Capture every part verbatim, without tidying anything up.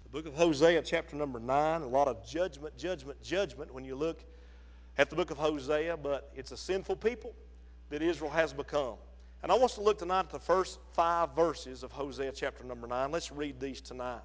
The book of Hosea, chapter number nine, a lot of judgment, judgment, judgment when you look at the book of Hosea, but it's a sinful people that Israel has become. And I want us to look tonight at the first five verses of Hosea chapter number nine. Let's read these tonight.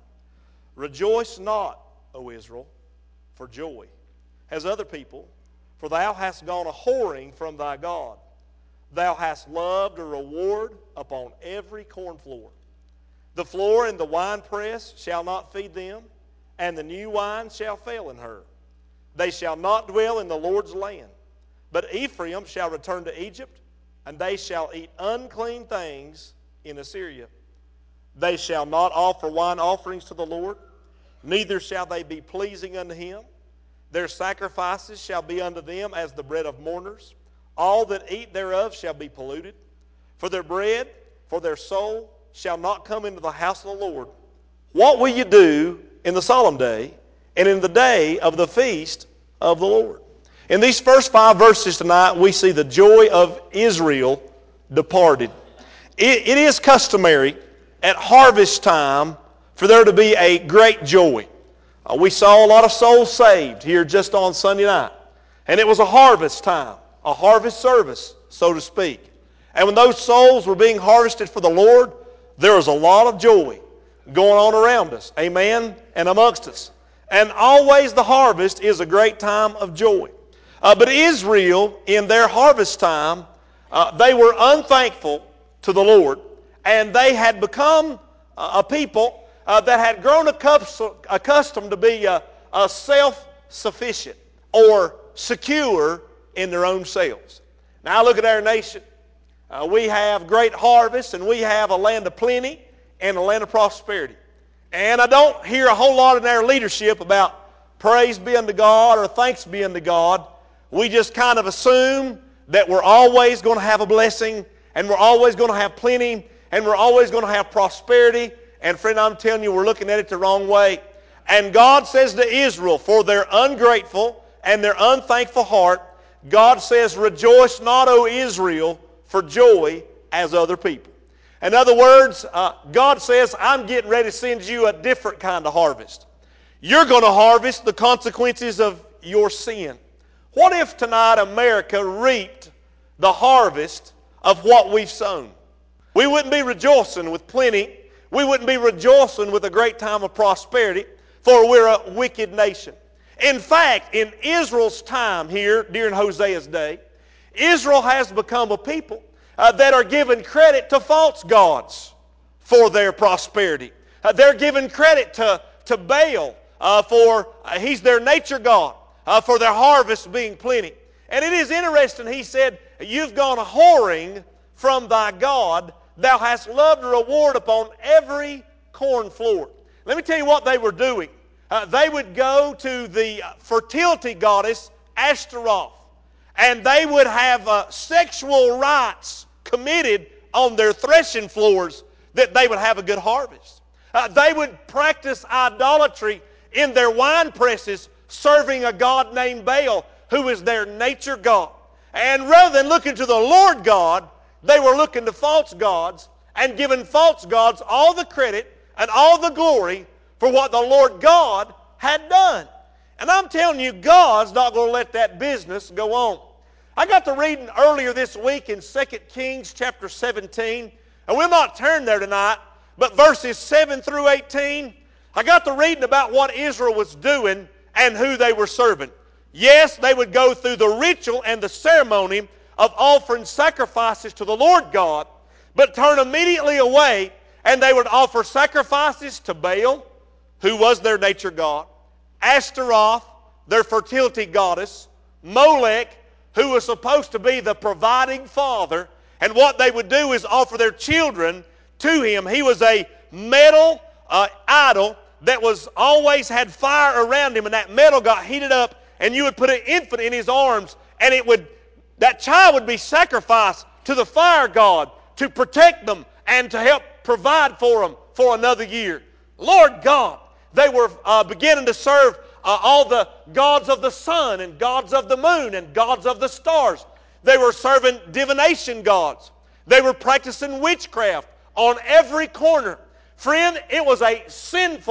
Rejoice not, O Israel, for joy, as other people, for thou hast gone a whoring from thy God. Thou hast loved a reward upon every corn floor. The floor and the winepress shall not feed them, and the new wine shall fail in her. They shall not dwell in the Lord's land. But Ephraim shall return to Egypt, and they shall eat unclean things in Assyria. They shall not offer wine offerings to the Lord, neither shall they be pleasing unto him. Their sacrifices shall be unto them as the bread of mourners. All that eat thereof shall be polluted. For their bread, for their soul, shall not come into the house of the Lord. What will you do in the solemn day and in the day of the feast of the Lord? In these first five verses tonight, we see the joy of Israel departed. It, it is customary at harvest time for there to be a great joy. Uh, we saw a lot of souls saved here just on Sunday night. And it was a harvest time, a harvest service, so to speak. And when those souls were being harvested for the Lord, there was a lot of joy going on around us, amen, and amongst us. And always the harvest is a great time of joy. Uh, but Israel, in their harvest time, uh, they were unthankful to the Lord, and they had become uh, a people uh, that had grown accustomed to be uh, uh, self-sufficient or secure in their own selves. Now look at our nation. Uh, we have great harvests, and we have a land of plenty and a land of prosperity. And I don't hear a whole lot in our leadership about praise be unto God or thanks be unto God. We just kind of assume that we're always going to have a blessing, and we're always going to have plenty, and we're always going to have prosperity. And friend, I'm telling you, we're looking at it the wrong way. And God says to Israel, for their ungrateful and their unthankful heart, God says, rejoice not, O Israel, for joy as other people. In other words, uh, God says, I'm getting ready to send you a different kind of harvest. You're going to harvest the consequences of your sin. What if tonight America reaped the harvest of what we've sown? We wouldn't be rejoicing with plenty. We wouldn't be rejoicing with a great time of prosperity, for we're a wicked nation. In fact, in Israel's time here during Hosea's day, Israel has become a people uh, that are giving credit to false gods for their prosperity. Uh, they're giving credit to, to Baal uh, for, uh, he's their nature god, uh, for their harvest being plenty. And it is interesting, he said, you've gone whoring from thy God, thou hast loved a reward upon every corn floor. Let me tell you what they were doing. Uh, they would go to the fertility goddess Ashtaroth, and they would have uh, sexual rites committed on their threshing floors that they would have a good harvest. Uh, they would practice idolatry in their wine presses, serving a god named Baal, who is their nature god. And rather than looking to the Lord God, they were looking to false gods and giving false gods all the credit and all the glory for what the Lord God had done. And I'm telling you, God's not going to let that business go on. I got to reading earlier this week in Second Kings chapter seventeen, and we'll not turn there tonight, but verses seven through eighteen, I got to reading about what Israel was doing and who they were serving. Yes, they would go through the ritual and the ceremony of offering sacrifices to the Lord God, but turn immediately away, and they would offer sacrifices to Baal, who was their nature god, Ashtaroth, their fertility goddess, Molech, who was supposed to be the providing father, and what they would do is offer their children to him. He was a metal uh, idol that was always had fire around him, and that metal got heated up, and you would put an infant in his arms, and it would that child would be sacrificed to the fire god to protect them and to help provide for them for another year. Lord God, they were uh, beginning to serve uh, all the gods of the sun and gods of the moon and gods of the stars. They were serving divination gods. They were practicing witchcraft on every corner. Friend, it was a sinful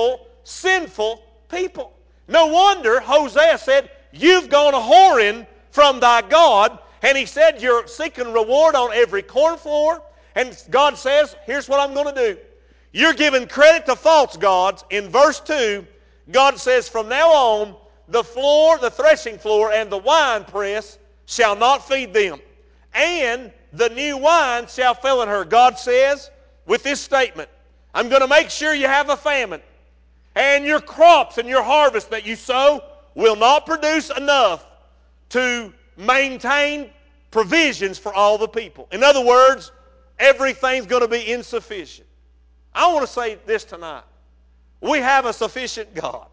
sinful people. No wonder Hosea said, you've gone a-whoring from thy God. And he said, you're seeking reward on every corn floor. And God says, here's what I'm going to do. You're giving credit to false gods. In verse two, God says, from now on, the floor, the threshing floor, and the wine press shall not feed them. And the new wine shall fail in her. God says, with this statement, I'm going to make sure you have a famine. And your crops and your harvest that you sow will not produce enough to maintain provisions for all the people. In other words, everything's going to be insufficient. I want to say this tonight. We have a sufficient God.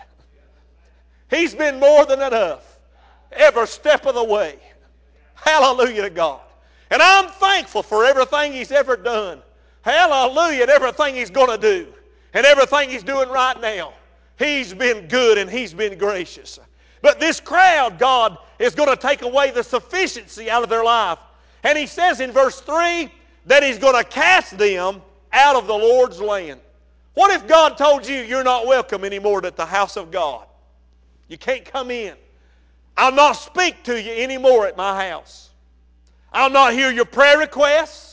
He's been more than enough every step of the way. Hallelujah to God. And I'm thankful for everything He's ever done. Hallelujah, and everything He's going to do. And everything He's doing right now. He's been good and He's been gracious. But this crowd, God is going to take away the sufficiency out of their life. And He says in verse three that He's going to cast them out of the Lord's land. What if God told you you're not welcome anymore at the house of God? You can't come in. I'll not speak to you anymore at my house. I'll not hear your prayer requests.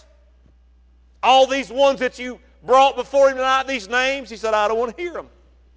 All these ones that you brought before Him tonight, these names, He said, I don't want to hear them.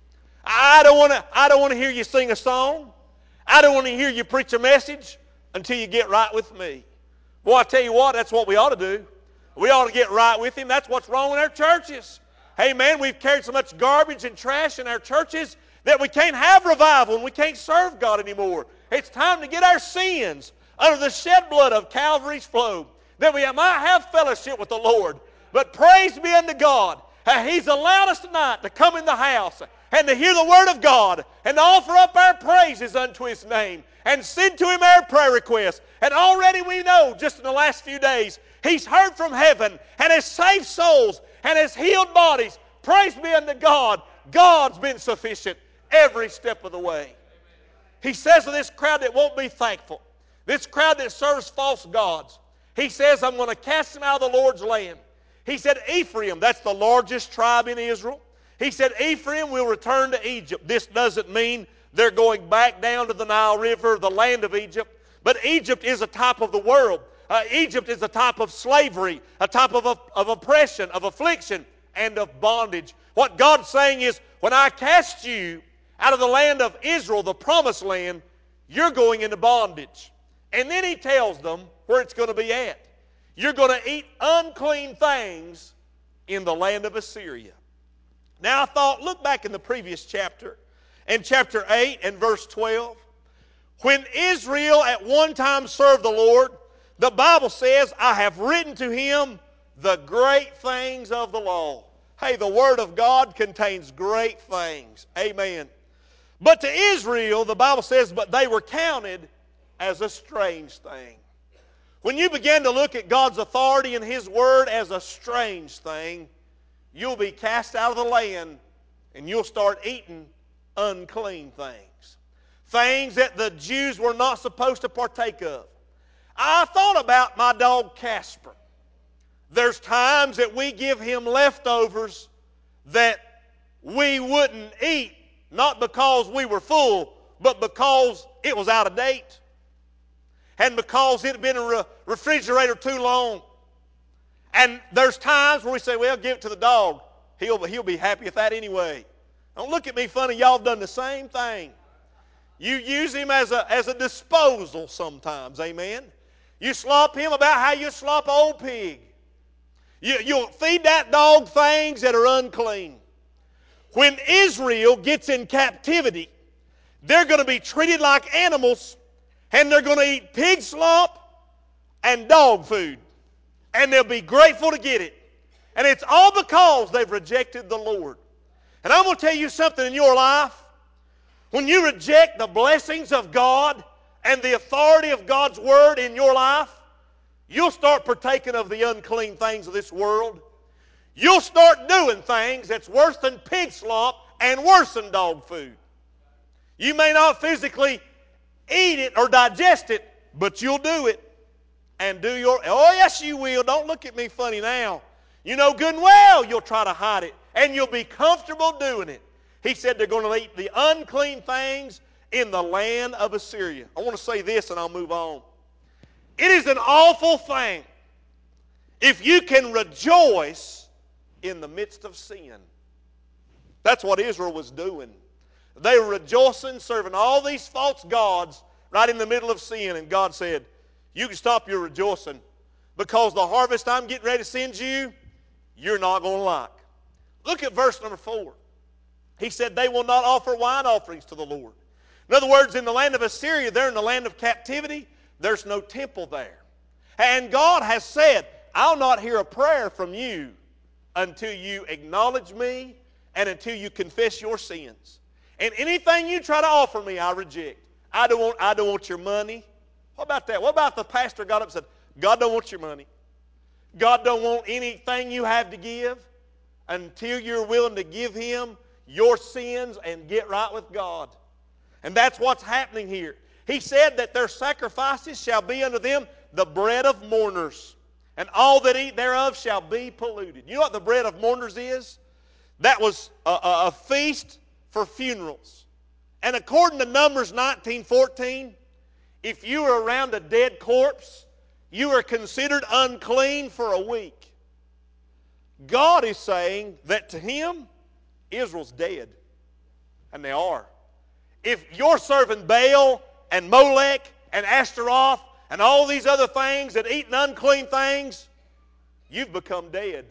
I don't want to, I don't want to hear you sing a song. I don't want to hear you preach a message until you get right with me. Boy, I tell you what, that's what we ought to do. We ought to get right with Him. That's what's wrong in our churches. Hey, man, we've carried so much garbage and trash in our churches that we can't have revival and we can't serve God anymore. It's time to get our sins under the shed blood of Calvary's flow, that we might have fellowship with the Lord. But praise be unto God. He's allowed us tonight to come in the house and to hear the Word of God and to offer up our praises unto His name and send to Him our prayer requests. And already we know, just in the last few days, He's heard from heaven and has saved souls and has healed bodies. Praise be unto God. God's been sufficient every step of the way. He says to this crowd that won't be thankful, this crowd that serves false gods, He says, I'm going to cast them out of the Lord's land. He said, Ephraim, that's the largest tribe in Israel. He said, Ephraim will return to Egypt. This doesn't mean they're going back down to the Nile River, the land of Egypt. But Egypt is a type of the world. Uh, Egypt is a type of slavery, a type of, of oppression, of affliction, and of bondage. What God's saying is, when I cast you out of the land of Israel, the promised land, you're going into bondage. And then He tells them where it's going to be at. You're going to eat unclean things in the land of Assyria. Now I thought, look back in the previous chapter, in chapter eight and verse twelve. When Israel at one time served the Lord, the Bible says, I have written to him the great things of the law. Hey, the Word of God contains great things. Amen. But to Israel, the Bible says, but they were counted as a strange thing. When you begin to look at God's authority and His Word as a strange thing, you'll be cast out of the land and you'll start eating unclean things. Things that the Jews were not supposed to partake of. I thought about my dog Casper. There's times that we give him leftovers that we wouldn't eat, not because we were full, but because it was out of date. And because it had been in a refrigerator too long. And there's times where we say, well, give it to the dog. He'll, he'll be happy with that anyway. Don't look at me funny. Y'all have done the same thing. You use him as a, as a disposal sometimes, amen? You slop him about how you slop an old pig. You, you'll feed that dog things that are unclean. When Israel gets in captivity, they're going to be treated like animals, and they're going to eat pig slop and dog food. And they'll be grateful to get it. And it's all because they've rejected the Lord. And I'm going to tell you something in your life. When you reject the blessings of God and the authority of God's Word in your life, you'll start partaking of the unclean things of this world. You'll start doing things that's worse than pig slop and worse than dog food. You may not physically eat it or digest it, but you'll do it. And do your, oh yes you will, don't look at me funny now. You know good and well you'll try to hide it, and you'll be comfortable doing it. He said they're going to eat the unclean things in the land of Assyria. I want to say this and I'll move on. It is an awful thing if you can rejoice in the midst of sin. That's what Israel was doing. They were rejoicing, serving all these false gods right in the middle of sin. And God said, you can stop your rejoicing because the harvest I'm getting ready to send you, you're not going to like. Look at verse number four. He said they will not offer wine offerings to the Lord. In other words, in the land of Assyria, they're in the land of captivity. There's no temple there. And God has said, I'll not hear a prayer from you until you acknowledge me and until you confess your sins. And anything you try to offer me, I reject. I don't want, I don't want your money. What about that? What about the pastor got up and said, God don't want your money. God don't want anything you have to give until you're willing to give Him your sins and get right with God. And that's what's happening here. He said that their sacrifices shall be unto them the bread of mourners, and all that eat thereof shall be polluted. You know what the bread of mourners is? That was a, a, a feast for funerals. And according to Numbers nineteen fourteen, if you were around a dead corpse, you are considered unclean for a week. God is saying that to Him, Israel's dead. And they are. If you're serving Baal and Molech and Ashtaroth and all these other things that eat unclean things, you've become dead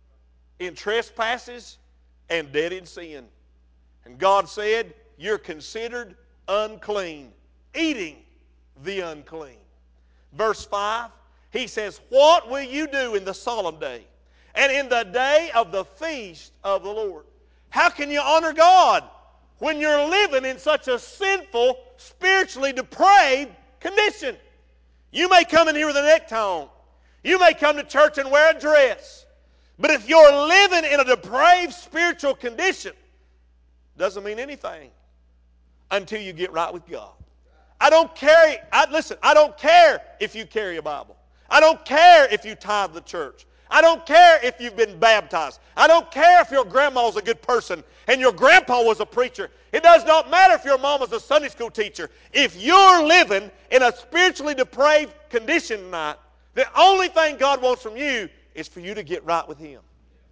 in trespasses and dead in sin. And God said, you're considered unclean, eating the unclean. Verse five, He says, what will you do in the solemn day and in the day of the feast of the Lord? How can you honor God when you're living in such a sinful, spiritually depraved condition? You may come in here with a necktie on. You may come to church and wear a dress. But if you're living in a depraved spiritual condition, doesn't mean anything until you get right with God. I don't care, I, listen, I don't care if you carry a Bible. I don't care if you tithe the church. I don't care if you've been baptized. I don't care if your grandma's a good person and your grandpa was a preacher. It does not matter if your mama's a Sunday school teacher. If you're living in a spiritually depraved condition tonight, the only thing God wants from you is for you to get right with Him.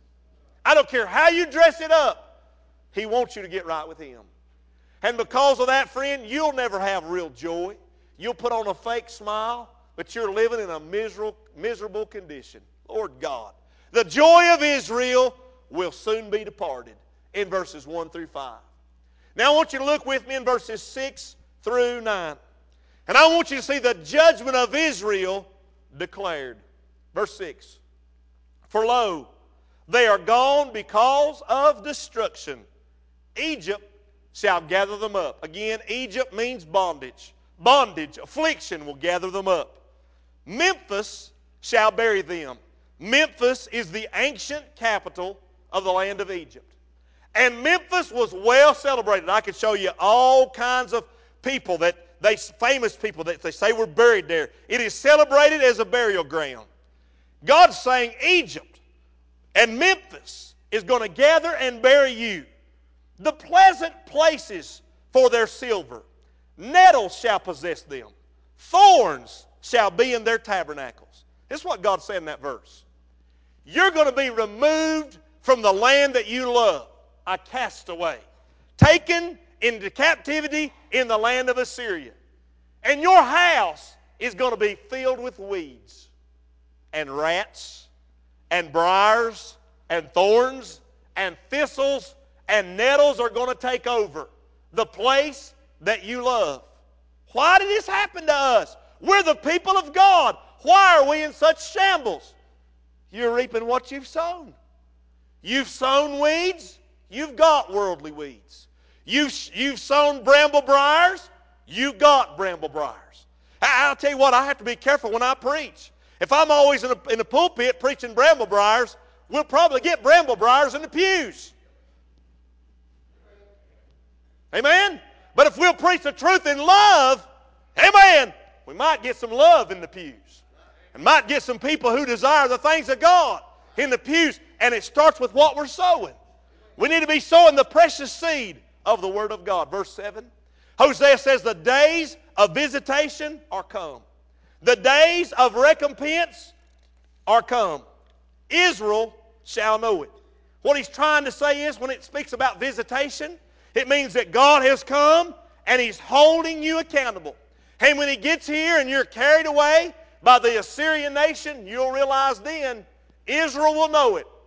I don't care how you dress it up. He wants you to get right with Him. And because of that, friend, you'll never have real joy. You'll put on a fake smile, but you're living in a miserable, miserable condition. Lord God, the joy of Israel will soon be departed in verses one through five. Now I want you to look with me in verses six through nine. And I want you to see the judgment of Israel declared. Verse six. For lo, they are gone because of destruction. Egypt shall gather them up. Again, Egypt means bondage. Bondage, affliction will gather them up. Memphis shall bury them. Memphis is the ancient capital of the land of Egypt. And Memphis was well celebrated. I could show you all kinds of people, that they famous people that they say were buried there. It is celebrated as a burial ground. God's saying Egypt and Memphis is going to gather and bury you. The pleasant places for their silver. Nettles shall possess them. Thorns shall be in their tabernacles. This is what God said in that verse. You're going to be removed from the land that you love, a castaway, taken into captivity in the land of Assyria. And your house is going to be filled with weeds and rats and briars and thorns and thistles and nettles are going to take over the place that you love. Why did this happen to us? We're the people of God. Why are we in such shambles? You're reaping what you've sown. You've sown weeds, you've got worldly weeds. You've, you've sown bramble briars, you've got bramble briars. I, I'll tell you what, I have to be careful when I preach. If I'm always in a, in a pulpit preaching bramble briars, we'll probably get bramble briars in the pews. Amen? But if we'll preach the truth in love, amen, we might get some love in the pews. And might get some people who desire the things of God in the pews. And it starts with what we're sowing. We need to be sowing the precious seed of the Word of God. Verse seven, Hosea says, the days of visitation are come. The days of recompense are come. Israel shall know it. What he's trying to say is, when it speaks about visitation, it means that God has come and He's holding you accountable. And when He gets here and you're carried away by the Assyrian nation, you'll realize then Israel will know it.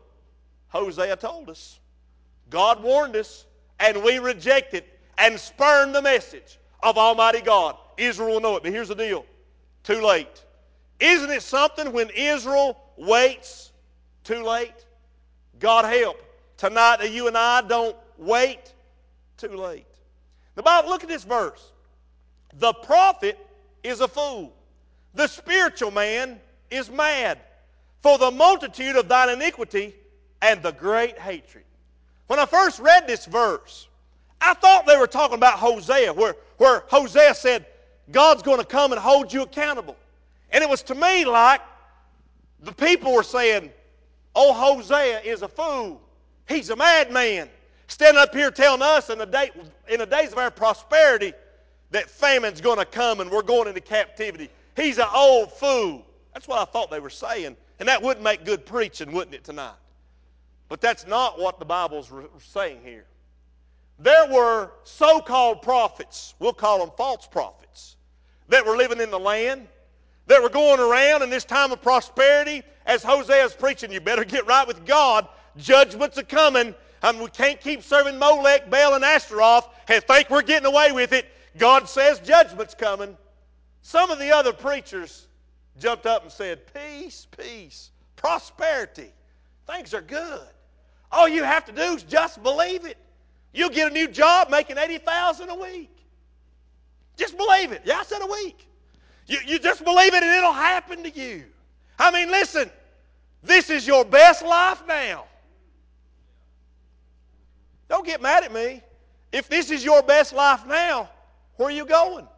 Hosea told us. God warned us, and we rejected and spurned the message of Almighty God. Israel will know it, but here's the deal. Too late. Isn't it something when Israel waits too late? God help tonight that you and I don't wait too late. The Bible, look at this verse. The prophet is a fool. The spiritual man is mad for the multitude of thine iniquity and the great hatred. When I first read this verse, I thought they were talking about Hosea, where, where Hosea said, God's going to come and hold you accountable. And it was to me like the people were saying, oh, Hosea is a fool. He's a madman. Standing up here telling us in the, day, in the days of our prosperity that famine's going to come and we're going into captivity. He's an old fool. That's what I thought they were saying. And that wouldn't make good preaching, wouldn't it, tonight? But that's not what the Bible's saying here. There were so-called prophets, we'll call them false prophets, that were living in the land, that were going around in this time of prosperity. As Hosea's preaching, you better get right with God. Judgments are coming. I mean, we can't keep serving Molech, Baal, and Ashtaroth and think we're getting away with it. God says judgment's coming. Some of the other preachers jumped up and said, peace, peace, prosperity. Things are good. All you have to do is just believe it. You'll get a new job making eighty thousand dollars a week. Just believe it. Yeah, I said a week. You, you just believe it and it'll happen to you. I mean, listen, this is your best life now. Don't get mad at me. If this is your best life now, where are you going?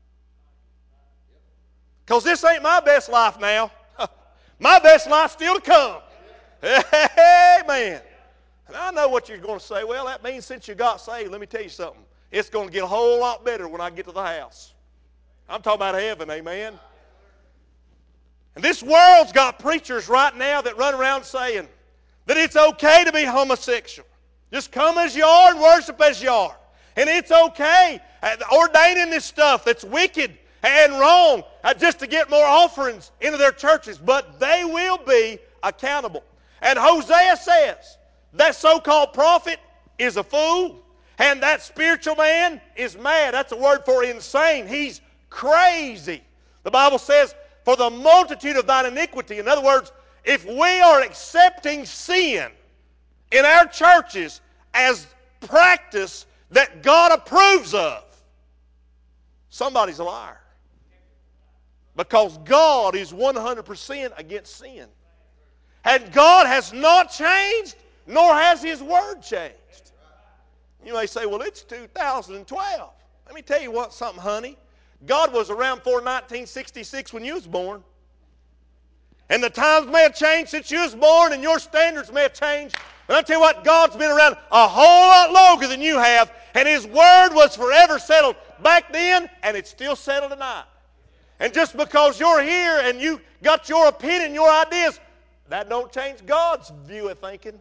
Because this ain't my best life now. My best life's still to come. Amen. And I know what you're going to say. Well, that means since you got saved, let me tell you something. It's going to get a whole lot better when I get to the house. I'm talking about heaven, amen. And this world's got preachers right now that run around saying that it's okay to be homosexual. Just come as you are and worship as you are. And it's okay ordaining this stuff that's wicked and wrong just to get more offerings into their churches. But they will be accountable. And Hosea says that so-called prophet is a fool, and that spiritual man is mad. That's a word for insane. He's crazy. The Bible says, for the multitude of thine iniquity. In other words, if we are accepting sin in our churches as practice that God approves of, somebody's a liar. Because God is one hundred percent against sin. And God has not changed, nor has His Word changed. You may say, well, it's two thousand twelve. Let me tell you what, something, honey. God was around before nineteen sixty-six when you was born. And the times may have changed since you was born, and your standards may have changed. But I'll tell you what, God's been around a whole lot longer than you have, and His Word was forever settled back then, and it's still settled tonight. And just because you're here and you got your opinion, your ideas, that don't change God's view of thinking.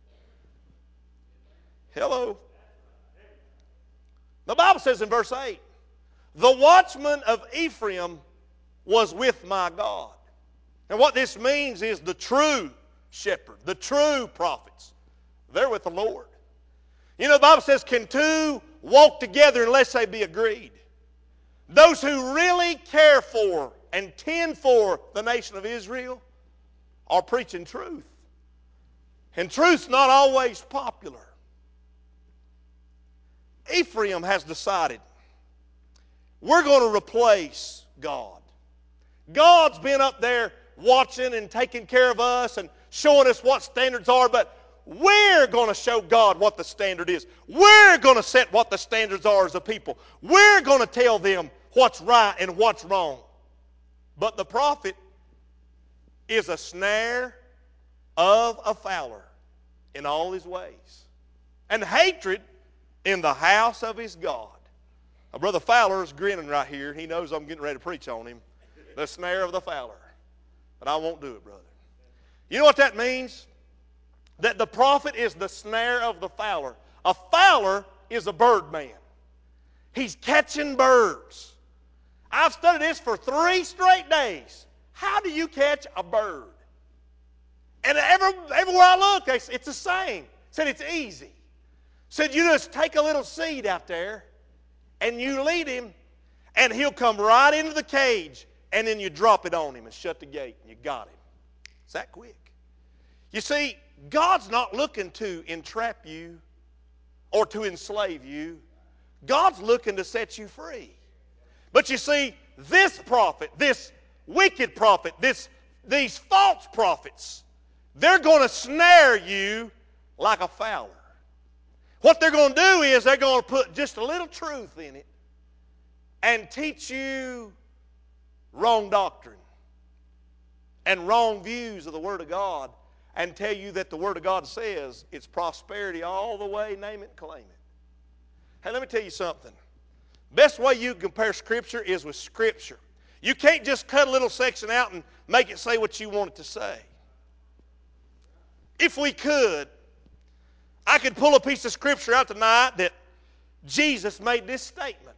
Hello. The Bible says in verse eight, the watchman of Ephraim was with my God. And what this means is the true shepherd, the true prophets, they're with the Lord. You know, the Bible says, can two walk together unless they be agreed? Those who really care for and tend for the nation of Israel are preaching truth. And truth's not always popular. Ephraim has decided we're going to replace God. God's been up there watching and taking care of us and showing us what standards are, but we're going to show God what the standard is. We're going to set what the standards are as a people. We're going to tell them what's right and what's wrong. But the prophet is a snare of a fowler in all his ways. and hatred in the house of his God. Now, Brother Fowler is grinning right here. He knows I'm getting ready to preach on him. The snare of the fowler. But I won't do it, brother. You know what that means? That the prophet is the snare of the fowler. A fowler is a bird man. He's catching birds. I've studied this for three straight days. How do you catch a bird? And every, everywhere I look, it's the same. Said it's easy. Said you just take a little seed out there and you lead him and he'll come right into the cage and then you drop it on him and shut the gate and you got him. It's that quick. You see, God's not looking to entrap you or to enslave you. God's looking to set you free. But you see, this prophet, this wicked prophet, this, these false prophets, they're going to snare you like a fowler. What they're going to do is they're going to put just a little truth in it and teach you wrong doctrine and wrong views of the Word of God and tell you that the Word of God says it's prosperity all the way, name it and claim it. Hey, let me tell you something. Best way you can compare Scripture is with Scripture. You can't just cut a little section out and make it say what you want it to say. If we could, I could pull a piece of Scripture out tonight that Jesus made this statement.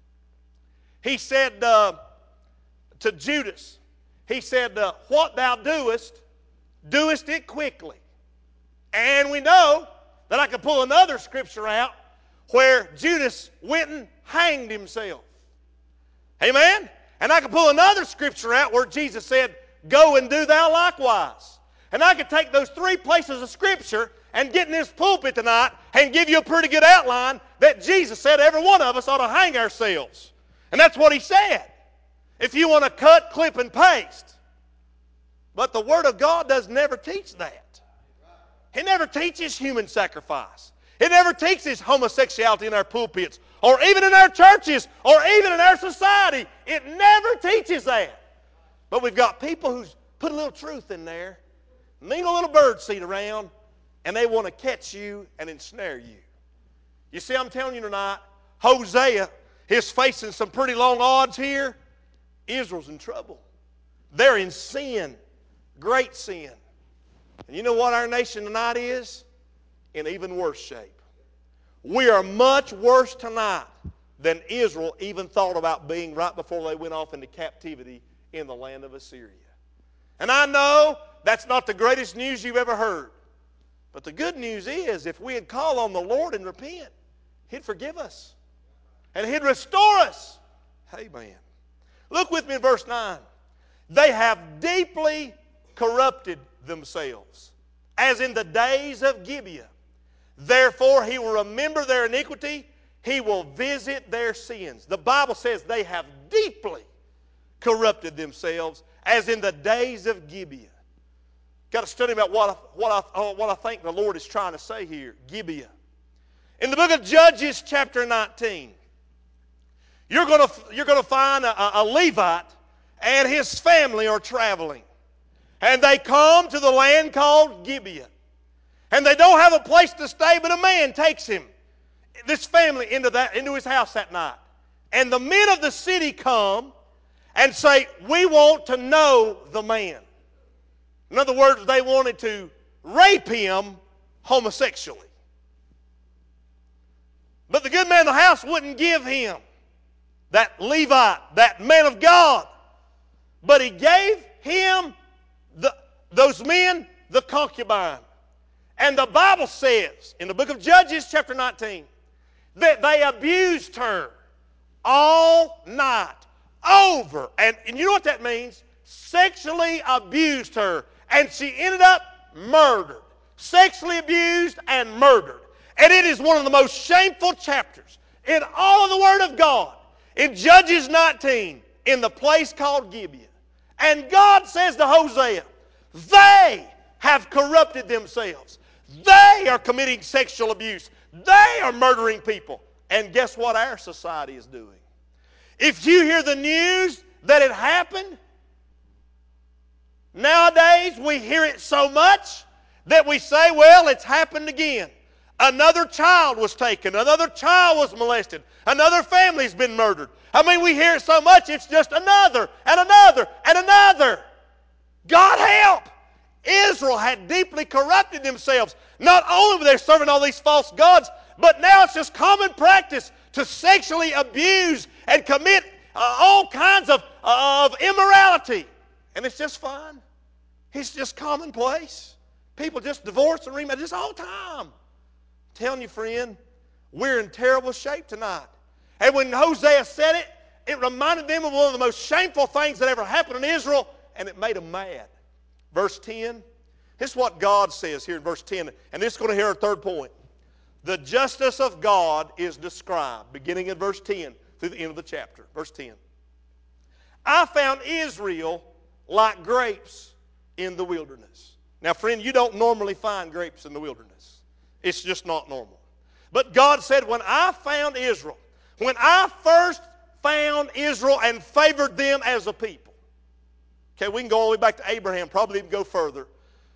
He said uh, to Judas, he said, uh, what thou doest, doest it quickly. And we know that I could pull another Scripture out where Judas went and hanged himself. Amen? And I could pull another Scripture out where Jesus said, go and do thou likewise. And I could take those three places of Scripture and get in this pulpit tonight and give you a pretty good outline that Jesus said every one of us ought to hang ourselves. And that's what he said. If you want to cut, clip, and paste. But the Word of God does never teach that. It never teaches human sacrifice. It never teaches homosexuality in our pulpits or even in our churches or even in our society. It never teaches that. But we've got people who's put a little truth in there, lean a little bird seed around, and they want to catch you and ensnare you. You see, I'm telling you tonight, Hosea is facing some pretty long odds here. Israel's in trouble. They're in sin, great sin. And you know what our nation tonight is? In even worse shape. We are much worse tonight than Israel even thought about being right before they went off into captivity in the land of Assyria. And I know that's not the greatest news you've ever heard. But the good news is, if we'd call on the Lord and repent, He'd forgive us. And He'd restore us. Amen. Look with me in verse nine. They have deeply corrupted themselves, as in the days of Gibeah. Therefore He will remember their iniquity. He will visit their sins. The Bible says they have deeply corrupted themselves, as in the days of Gibeah. Got to study about what I, what, I, what I think the Lord is trying to say here. Gibeah. In the book of Judges chapter nineteen, you're going to, you're going to find a, a Levite and his family are traveling. And they come to the land called Gibeah. And they don't have a place to stay, but a man takes him, this family, into, that, into his house that night. And the men of the city come and say, we want to know the man. In other words, they wanted to rape him homosexually. But the good man of the house wouldn't give him, that Levite, that man of God. But he gave him, the, those men, the concubine. And the Bible says, in the book of Judges chapter nineteen, that they abused her all night over. And, and you know what that means? Sexually abused her. And she ended up murdered. Sexually abused and murdered. And it is one of the most shameful chapters in all of the Word of God. In Judges nineteen, in the place called Gibeah. And God says to Hosea, they have corrupted themselves. They are committing sexual abuse. They are murdering people. And guess what our society is doing? If you hear the news that it happened, nowadays we hear it so much that we say, well, it's happened again. Another child was taken. Another child was molested. Another family's been murdered. I mean, we hear it so much, it's just another and another and another. God help! Israel had deeply corrupted themselves. Not only were they serving all these false gods, but now it's just common practice to sexually abuse and commit uh, all kinds of, uh, of immorality. And it's just fine. It's just commonplace. People just divorce and remarry just all the time. I'm telling you, friend, we're in terrible shape tonight. And when Hosea said it, it reminded them of one of the most shameful things that ever happened in Israel, and it made them mad. Verse ten, this is what God says here in verse ten, and this is going to hear our third point. The justice of God is described, beginning in verse ten through the end of the chapter. Verse ten. I found Israel like grapes in the wilderness. Now, friend, you don't normally find grapes in the wilderness. It's just not normal. But God said, when I found Israel, when I first found Israel and favored them as a people. Okay, we can go all the way back to Abraham, probably even go further.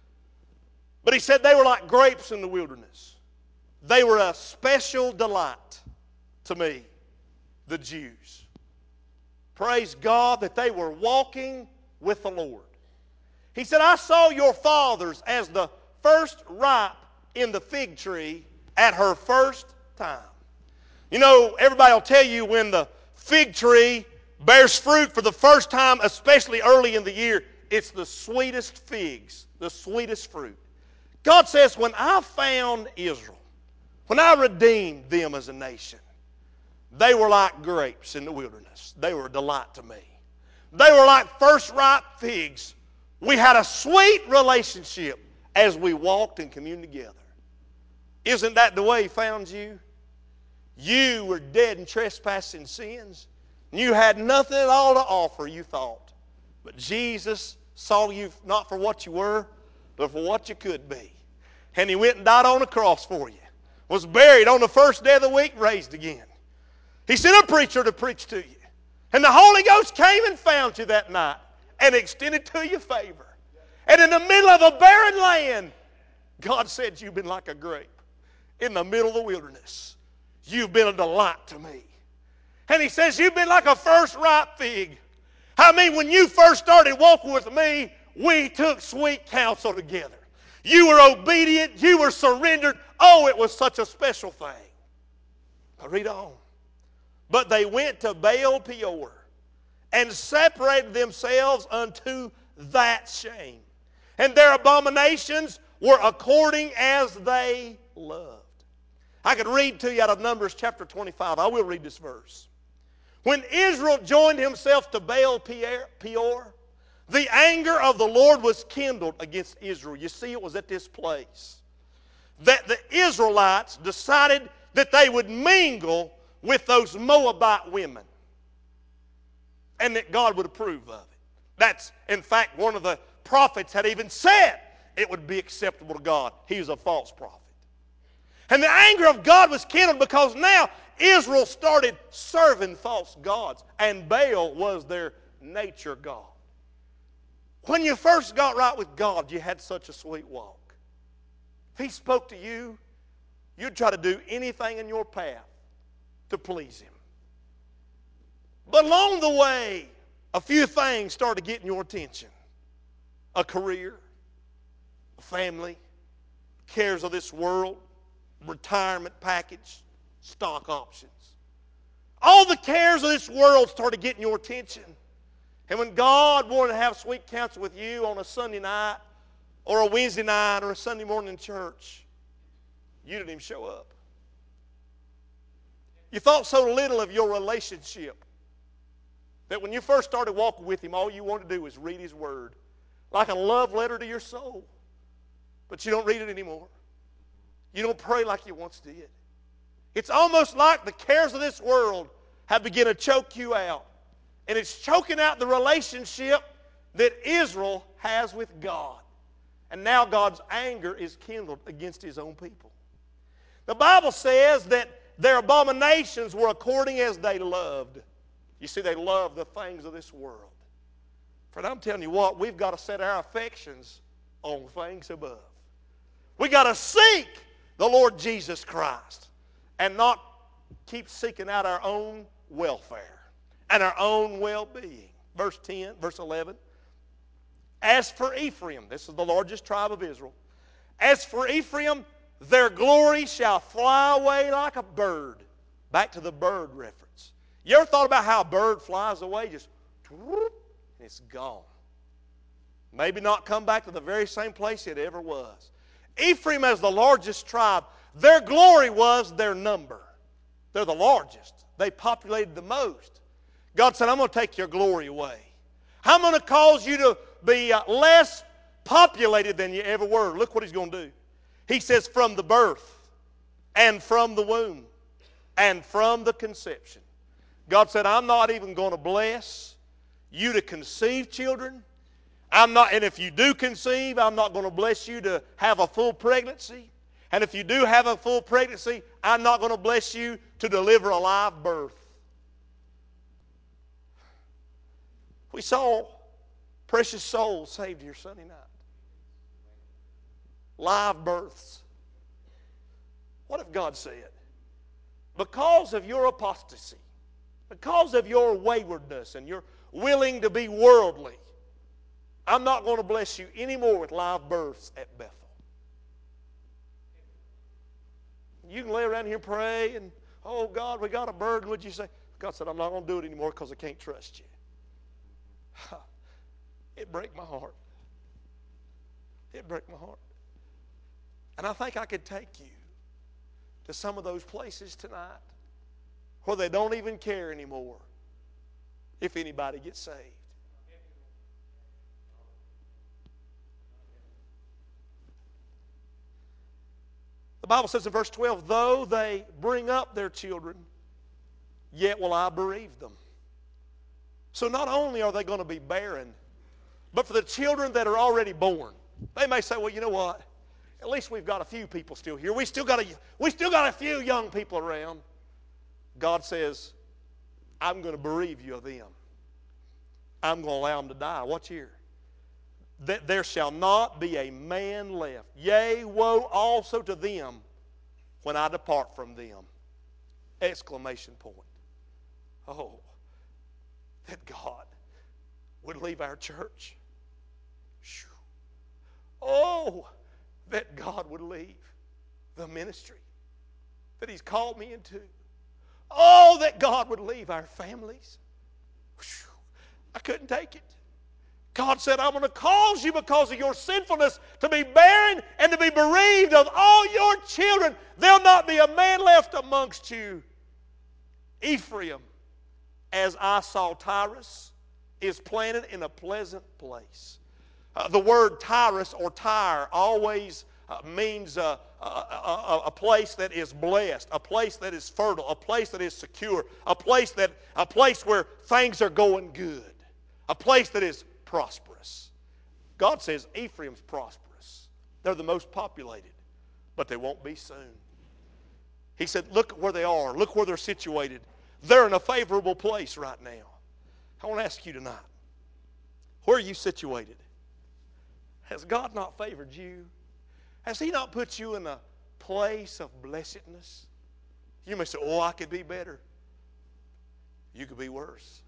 But he said they were like grapes in the wilderness. They were a special delight to me, the Jews. Praise God that they were walking with the Lord. He said, I saw your fathers as the first ripe in the fig tree at her first time. You know, everybody will tell you when the fig tree bears fruit for the first time, especially early in the year, it's the sweetest figs, the sweetest fruit. God says, when I found Israel, when I redeemed them as a nation, they were like grapes in the wilderness. They were a delight to me. They were like first ripe figs. We had a sweet relationship as we walked and communed together. Isn't that the way He found you? You were dead in trespassing sins. You had nothing at all to offer, you thought. But Jesus saw you not for what you were, but for what you could be. And He went and died on the cross for you. Was buried on the first day of the week, raised again. He sent a preacher to preach to you. And the Holy Ghost came and found you that night and extended to you favor. And in the middle of a barren land, God said, you've been like a grape in the middle of the wilderness. You've been a delight to me. And He says, you've been like a first ripe fig. I mean, when you first started walking with me, we took sweet counsel together. You were obedient. You were surrendered. Oh, it was such a special thing. Now read on. But they went to Baal Peor and separated themselves unto that shame. And their abominations were according as they loved. I could read to you out of Numbers chapter twenty-five. I will read this verse. When Israel joined himself to Baal Peor, the anger of the Lord was kindled against Israel. You see, it was at this place that the Israelites decided that they would mingle with those Moabite women and that God would approve of it. That's, in fact, one of the prophets had even said it would be acceptable to God. He was a false prophet. And the anger of God was kindled because now Israel started serving false gods, and Baal was their nature god. When you first got right with God, you had such a sweet walk. If He spoke to you, you'd try to do anything in your path to please Him. But along the way, a few things started getting your attention. A career, a family, cares of this world, retirement package, stock options. All the cares of this world started getting your attention. And when God wanted to have sweet counsel with you on a Sunday night or a Wednesday night or a Sunday morning in church, you didn't even show up. You thought so little of your relationship that when you first started walking with Him, all you wanted to do was read His Word like a love letter to your soul. But you don't read it anymore. You don't pray like you once did. It's almost like the cares of this world have begun to choke you out. And it's choking out the relationship that Israel has with God. And now God's anger is kindled against His own people. The Bible says that their abominations were according as they loved. You see, they loved the things of this world. Friend, I'm telling you what, we've got to set our affections on things above. We've got to seek the Lord Jesus Christ and not keep seeking out our own welfare and our own well-being. Verse ten, verse eleven. As for Ephraim, this is the largest tribe of Israel. As for Ephraim, their glory shall fly away like a bird. Back to the bird reference. You ever thought about how a bird flies away? Just whoop, and it's gone. Maybe not come back to the very same place it ever was. Ephraim, as the largest tribe, their glory was their number. They're the largest. They populated the most. God said, I'm going to take your glory away. I'm going to cause you to be uh, less populated than you ever were. Look what he's going to do. He says, from the birth and from the womb and from the conception. God said, I'm not even going to bless you to conceive children. I'm not, and if you do conceive, I'm not going to bless you to have a full pregnancy. And if you do have a full pregnancy, I'm not going to bless you to deliver a live birth. We saw precious souls saved here Sunday night. Live births. What if God said, because of your apostasy, because of your waywardness and your willing to be worldly, I'm not going to bless you anymore with live births at Bethel. You can lay around here and pray and, oh God, we got a bird. What'd you say? God said, I'm not going to do it anymore because I can't trust you. It broke my heart. It broke my heart. And I think I could take you to some of those places tonight where they don't even care anymore if anybody gets saved. The Bible says in verse twelve, though they bring up their children, yet will I bereave them. So not only are they going to be barren, but for the children that are already born, they may say, well, you know what? At least we've got a few people still here. We still got a, we still got a few young people around. God says, I'm going to bereave you of them. I'm going to allow them to die. Watch here. That there shall not be a man left. Yea, woe also to them when I depart from them. Exclamation point. Oh, that God would leave our church. Whew. Oh, that God would leave the ministry that He's called me into. Oh, that God would leave our families. Whew. I couldn't take it. God said, I'm going to cause you because of your sinfulness to be barren and to be bereaved of all your children. There'll not be a man left amongst you. Ephraim, as I saw Tyrus, is planted in a pleasant place. Uh, the word Tyrus or Tyre always uh, means uh, a, a, a place that is blessed, a place that is fertile, a place that is secure, a place that a place where things are going good, a place that is prosperous. God says Ephraim's prosperous. They're the most populated, but they won't be soon. He said, look where they are. Look where they're situated. They're in a favorable place right now. I want to ask you tonight, where are you situated? Has God not favored you? Has He not put you in a place of blessedness? You may say, oh, I could be better. You could be worse.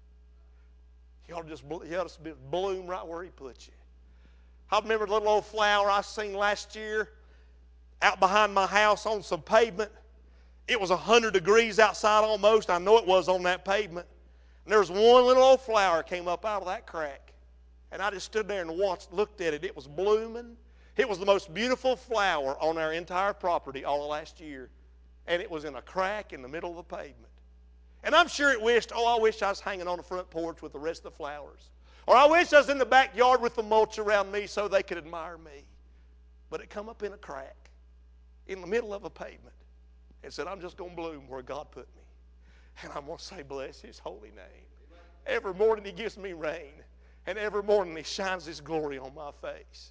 You ought to just, you ought to bloom right where He put you. I remember the little old flower I seen last year out behind my house on some pavement. It was one hundred degrees outside almost. I know it was on that pavement. And there was one little old flower came up out of that crack. And I just stood there and watched, looked at it. It was blooming. It was the most beautiful flower on our entire property all of last year. And it was in a crack in the middle of the pavement. And I'm sure it wished, oh, I wish I was hanging on the front porch with the rest of the flowers. Or I wish I was in the backyard with the mulch around me so they could admire me. But it come up in a crack in the middle of a pavement and said, I'm just going to bloom where God put me. And I'm going to say, bless His holy name. Every morning He gives me rain. And every morning He shines His glory on my face.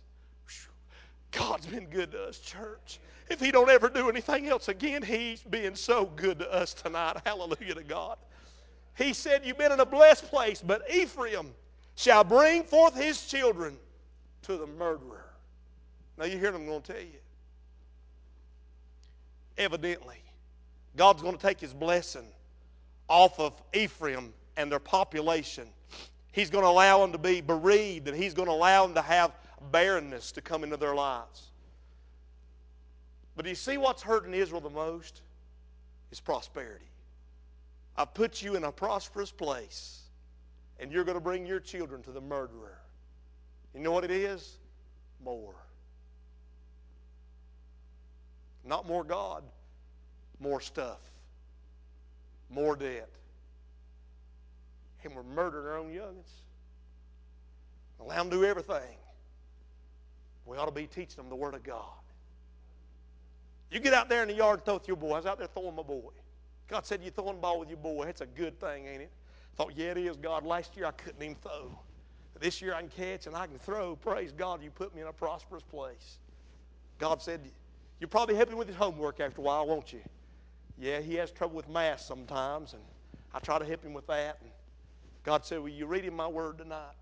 God's been good to us, church. If He don't ever do anything else again, He's being so good to us tonight. Hallelujah to God. He said, you've been in a blessed place, but Ephraim shall bring forth his children to the murderer. Now you hear what I'm going to tell you. Evidently, God's going to take His blessing off of Ephraim and their population. He's going to allow them to be bereaved, and He's going to allow them to have barrenness to come into their lives. But do you see what's hurting Israel the most? It's prosperity. I've put you in a prosperous place, and you're going to bring your children to the murderer. You know what it is? More. Not more God, more stuff, more debt. And we're murdering our own youngins. Allow them to do everything. We ought to be teaching them the Word of God. You get out there in the yard and throw with your boy. I was out there throwing my boy. God said, you throwing the ball with your boy. It's a good thing, ain't it? I thought, yeah, it is, God. Last year I couldn't even throw. This year I can catch and I can throw. Praise God, you put me in a prosperous place. God said, you'll probably help him with his homework after a while, won't you? Yeah, he has trouble with math sometimes, and I try to help him with that. And God said, will you read him my word tonight?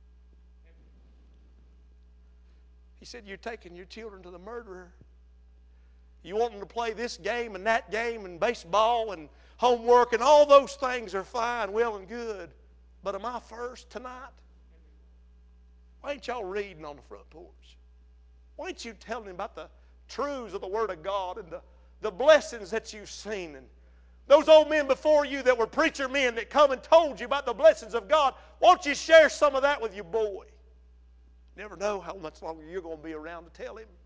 He said, you're taking your children to the murderer. You want them to play this game and that game and baseball and homework and all those things are fine, well and good. But am I first tonight? Why ain't y'all reading on the front porch? Why ain't you telling them about the truths of the Word of God and the, the blessings that you've seen? And those old men before you that were preacher men that come and told you about the blessings of God, won't you share some of that with your boy? Never know how much longer you're going to be around to tell him.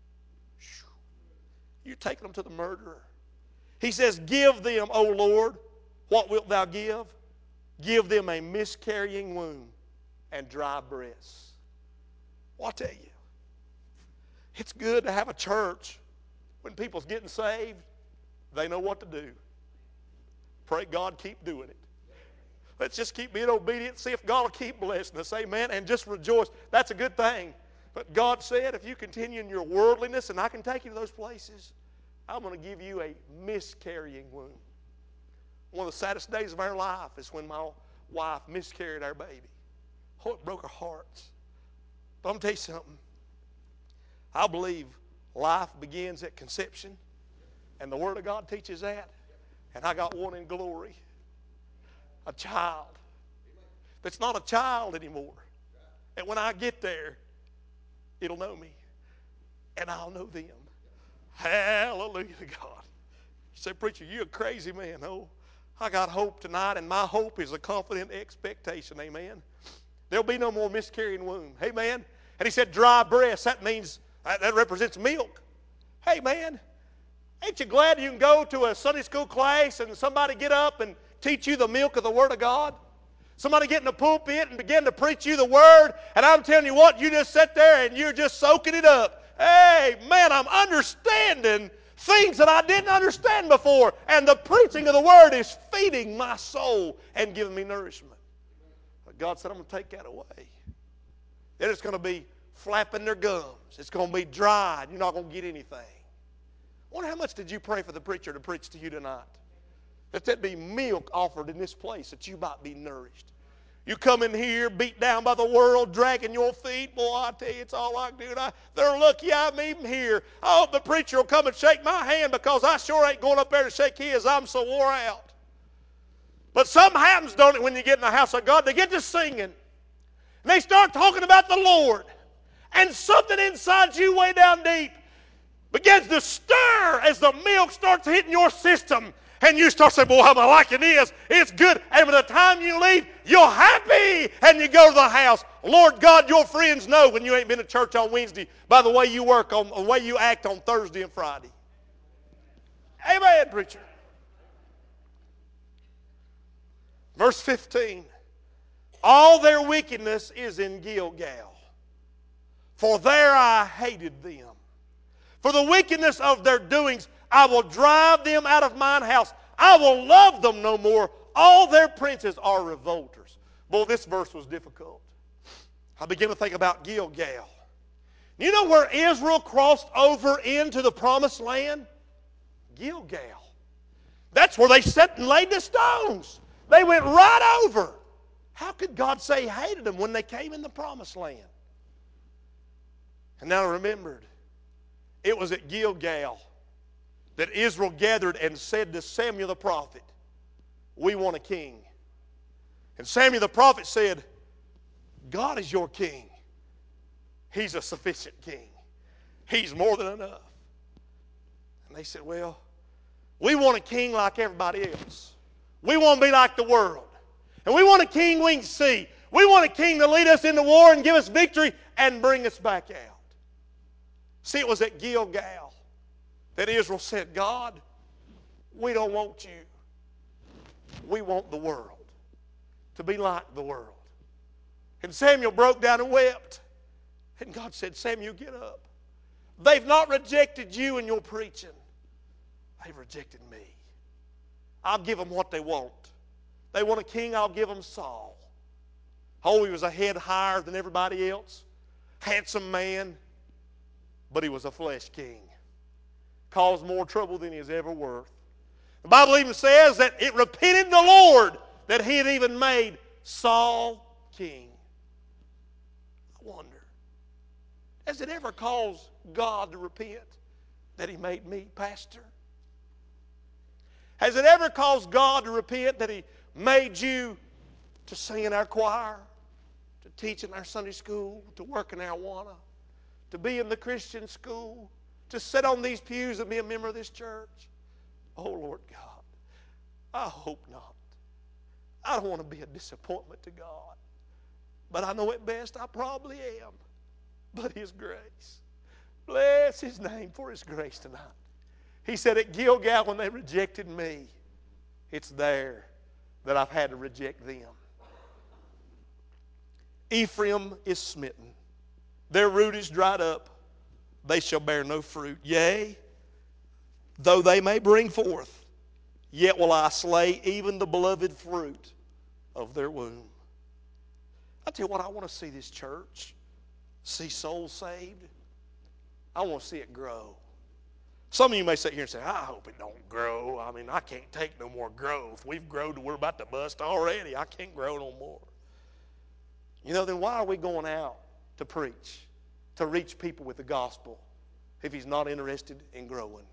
You're taking them to the murderer. He says, give them, O Lord, what wilt thou give? Give them a miscarrying womb and dry breasts. Well, I tell you, it's good to have a church when people's getting saved, they know what to do. Pray God keep doing it. Let's just keep being obedient, see if God will keep blessing us, amen, and just rejoice. That's a good thing. But God said, if you continue in your worldliness, and I can take you to those places, I'm going to give you a miscarrying womb. One of the saddest days of our life is when my wife miscarried our baby. Oh, it broke our hearts. But I'm going to tell you something. I believe life begins at conception, and the Word of God teaches that. And I got one in glory. A child that's not a child anymore. And when I get there, it'll know me, and I'll know them. Hallelujah to God. You say, preacher, you're a crazy man. No, I got hope tonight, and my hope is a confident expectation. Amen. There'll be no more miscarrying womb. Amen. And he said dry breasts. That means, that represents milk. Hey, man, ain't you glad you can go to a Sunday school class and somebody get up and teach you the milk of the Word of God? Somebody get in the pulpit and begin to preach you the Word, and I'm telling you what, you just sit there and you're just soaking it up. Hey, man, I'm understanding things that I didn't understand before, and the preaching of the Word is feeding my soul and giving me nourishment. But God said, I'm going to take that away. Then it's going to be flapping their gums. It's going to be dry, and you're not going to get anything. I wonder how much did you pray for the preacher to preach to you tonight? That there be milk offered in this place that you might be nourished. You come in here beat down by the world, dragging your feet. Boy, I tell you, it's all I can do. And I, they're lucky I'm even here. I hope the preacher will come and shake my hand because I sure ain't going up there to shake his. I'm so wore out. But something happens, don't it, when you get in the house of God? They get to singing. And they start talking about the Lord. And something inside you way down deep begins to stir as the milk starts hitting your system. And you start saying, boy, how am I liking this? It's good. And by the time you leave, you're happy. And you go to the house. Lord God, your friends know when you ain't been to church on Wednesday by the way you work, on the way you act on Thursday and Friday. Amen, preacher. Verse fifteen. All their wickedness is in Gilgal, for there I hated them. For the wickedness of their doings, I will drive them out of mine house. I will love them no more. All their princes are revolters. Boy, this verse was difficult. I began to think about Gilgal. You know where Israel crossed over into the promised land? Gilgal. That's where they sat and laid the stones. They went right over. How could God say He hated them when they came in the promised land? And now I remembered. It was at Gilgal that Israel gathered and said to Samuel the prophet, we want a king. And Samuel the prophet said, God is your king. He's a sufficient king. He's more than enough. And they said, well, we want a king like everybody else. We want to be like the world. And we want a king we can see. We want a king to lead us into war and give us victory and bring us back out. See, it was at Gilgal that Israel said, God, we don't want you. We want the world, to be like the world. And Samuel broke down and wept. And God said, Samuel, get up. They've not rejected you in your preaching. They've rejected me. I'll give them what they want. They want a king, I'll give them Saul. Oh, he was a head higher than everybody else. Handsome man. But he was a flesh king. Caused more trouble than he was ever worth. The Bible even says that it repented the Lord that he had even made Saul king. I wonder, has it ever caused God to repent that he made me pastor? Has it ever caused God to repent that he made you to sing in our choir, to teach in our Sunday school, to work in our Awana, to be in the Christian school, to sit on these pews and be a member of this church? Oh, Lord God, I hope not. I don't want to be a disappointment to God. But I know at best I probably am. But His grace. Bless His name for His grace tonight. He said at Gilgal when they rejected me, it's there that I've had to reject them. Ephraim is smitten. Their root is dried up. They shall bear no fruit. Yea, though they may bring forth, yet will I slay even the beloved fruit of their womb. I tell you what, I want to see this church see souls saved. I want to see it grow. Some of you may sit here and say, I hope it don't grow. I mean, I can't take no more growth. We've grown to we're about to bust already. I can't grow no more. You know, then why are we going out to preach, to reach people with the gospel, if He's not interested in growing?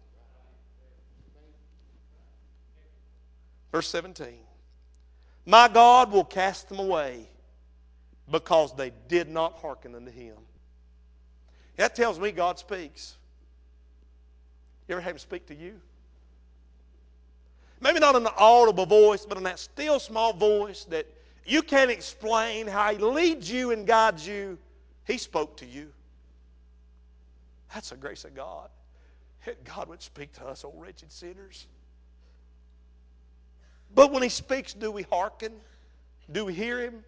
Verse seventeen. My God will cast them away because they did not hearken unto Him. That tells me God speaks. You ever have Him speak to you? Maybe not in an audible voice, but in that still small voice that you can't explain how He leads you and guides you. He spoke to you. That's the grace of God. That God would speak to us, old wretched sinners. But when He speaks, do we hearken? Do we hear Him?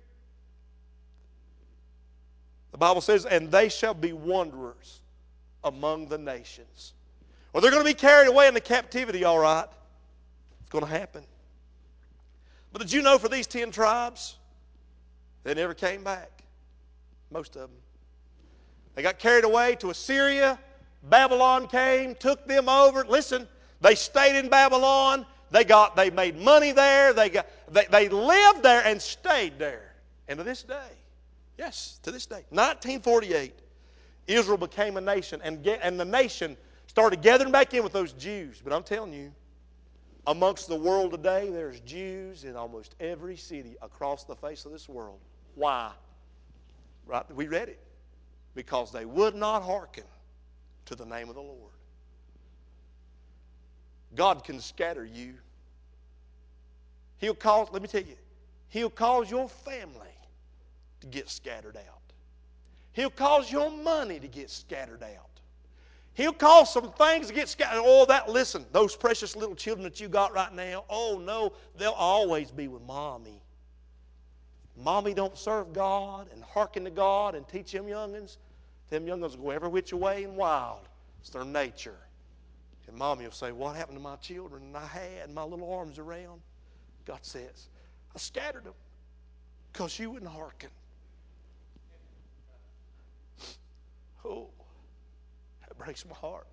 The Bible says, and they shall be wanderers among the nations. Well, they're going to be carried away into captivity, all right. It's going to happen. But did you know for these ten tribes, they never came back? Most of them. They got carried away to Assyria. Babylon came, took them over. Listen, they stayed in Babylon. They got, they made money there. They got, they, they lived there and stayed there. And to this day, yes, to this day, nineteen forty-eight, Israel became a nation, and get, and the nation started gathering back in with those Jews. But I'm telling you, amongst the world today, there's Jews in almost every city across the face of this world. Why? Right? We read it. Because they would not hearken to the name of the Lord. God can scatter you. He'll cause, let me tell you, He'll cause your family to get scattered out. He'll cause your money to get scattered out. He'll cause some things to get scattered. Oh, that, listen, those precious little children that you got right now, oh no, they'll always be with mommy. Mommy don't serve God and hearken to God and teach them youngins. Them youngins will go every which way and wild. It's their nature. And mommy will say, what happened to my children? And I had my little arms around. God says, I scattered them because you wouldn't hearken. Oh, that breaks my heart.